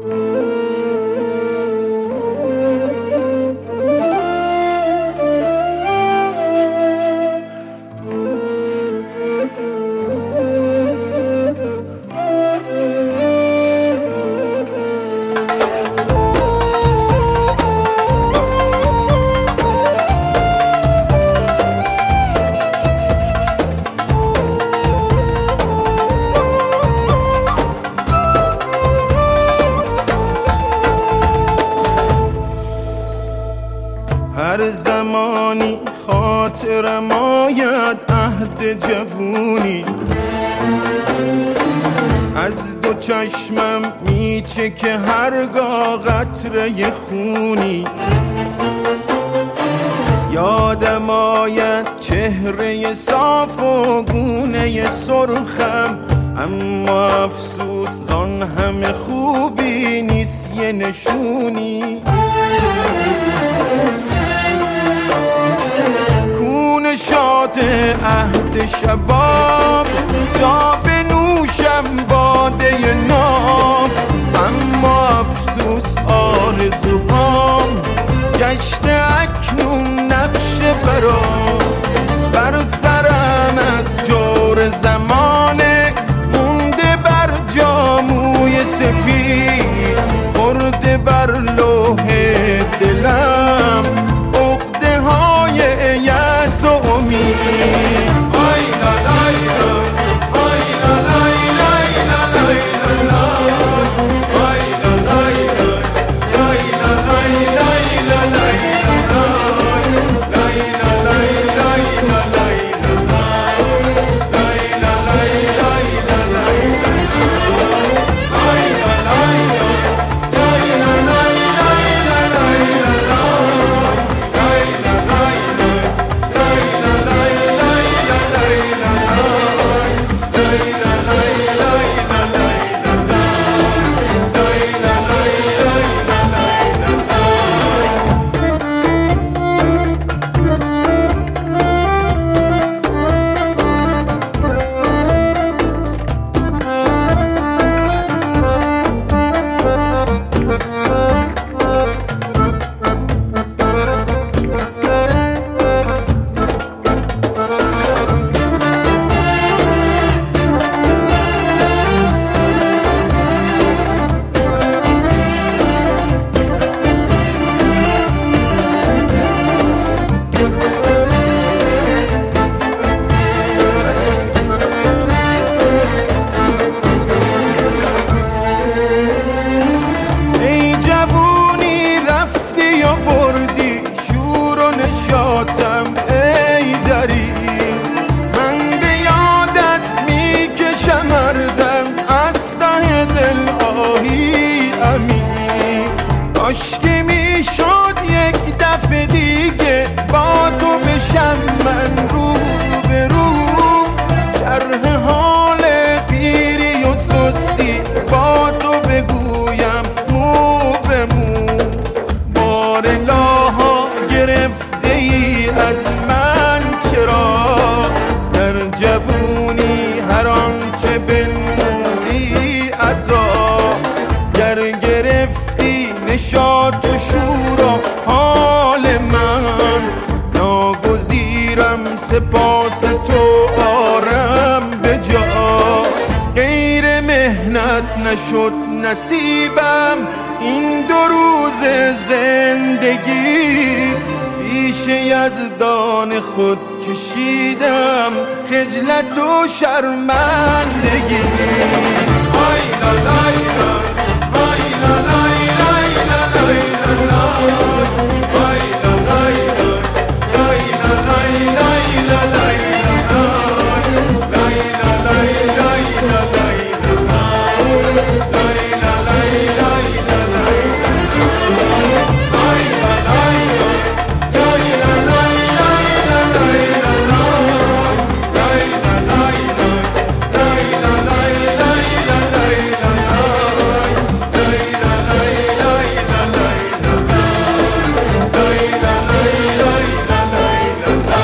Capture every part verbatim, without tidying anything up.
هر زمانی خاطرم آید عهد جوونی، از دو چشمم میچه که هرگاه قطره خونی. یادم آید چهره صاف و گونه سرخم، اما افسوس زان همه خوبی نیست یه نشونی. کون شات عهد شباب تا بنوشم باده ناب، اما افسوس آرزوهام گشته اکنون نقش برام. بر سرم از جور زمانه مونده بر جاموی سپید، خورده بر لوح دلم عقده های یأس و امید. آی لا لای لا، آی لا لای لای لا لای لا لا، آی لا لای لا، لای لا لای لای لا لای لا لا، لای لا لای لای لا لای لا لا، لای لا لای لای لا لای لا لا، آی لا لای لا، لای لا لای لای لا لای لا لا، لای لا لای لا، لای لا لای لای لا لای لا لا، لای لا لای لای لا لای لا لا، لای لا لای لای کاش که میشد یک دفعه دیگه با تو بشم من رو به رو، شرح حال پیری و سستی با تو بگویم مو به مو. بار لاها گرفته ای از من چرا، در جوونی هر آنچه بنمودی عطا، گر گرفتی نشاط و شور و حال من، ناگزیرم سپاس تو آرم به جا. غیر مهنت نشد نصیبم این دو روز زندگی، پیش یزدان خود کشیدم خجلت و شرمندگی. آی لا لای لا، آی لا لای لای لا لای لا لا، آی لا لای لا، لای لا لای لای لا لای لا لا، لای لا لای لای لا لای لا لا، لای لا لای لای لا لای لا لا، آی لا لای لا، لای لا لای لای لا لای لا لا، لای لا لای لا، لای لا لای لای لا لای لا لا، لای لا لای لای لا لای لا لا، لای لا لای لای لا لای لا لا.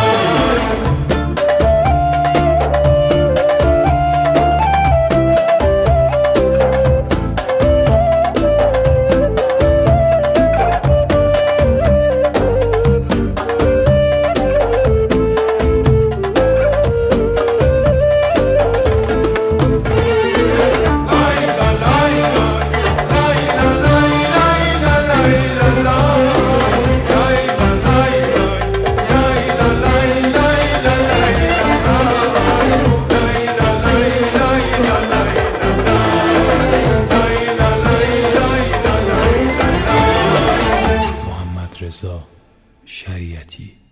رضا شریعتی.